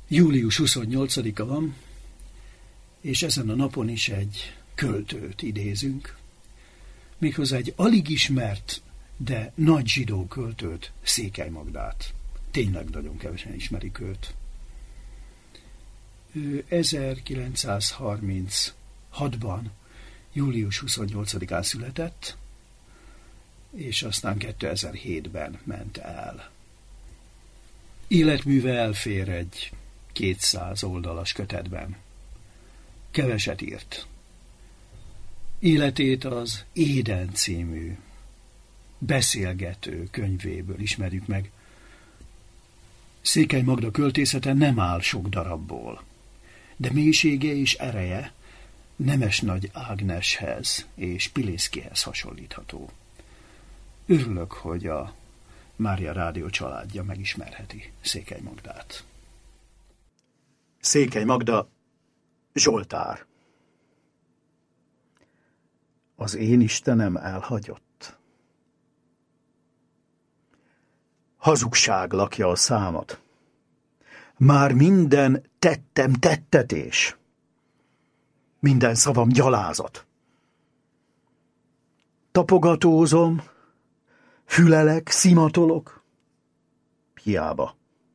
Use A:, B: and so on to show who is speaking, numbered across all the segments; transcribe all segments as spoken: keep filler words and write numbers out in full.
A: július huszonnyolcadika van, és ezen a napon is egy költőt idézünk, méghozzá egy alig ismert, de nagy zsidó költőt, Székely Magdát. Tényleg nagyon kevesen ismerik őt. Ő ezerkilencszázharminchatban, július huszonnyolcadikán született, és aztán kétezer-hétben ment el. Életműve elfér egy kétszáz oldalas kötetben. Keveset írt. Életét az Éden című beszélgető könyvéből ismerjük meg. Székely Magda költészete nem áll sok darabból, de mélysége és ereje Nemesnagy Ágneshez és Pilészkihez hasonlítható. Örülök, hogy a Mária Rádió családja megismerheti Székely Magdát.
B: Székely Magda, Zsoltár. Az én Istenem elhagyott. Hazugság lakja a számat. Már minden tettem tettetés. Minden szavam gyalázat. Tapogatózom, fülelek, szimatolok. Hiába.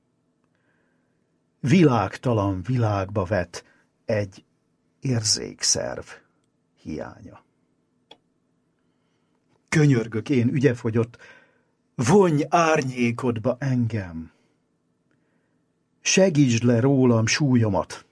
B: Világtalan világba vet egy érzékszerv hiánya. Könyörgök én ügyefogyott, vonj árnyékodba engem. Segítsd le rólam súlyomat.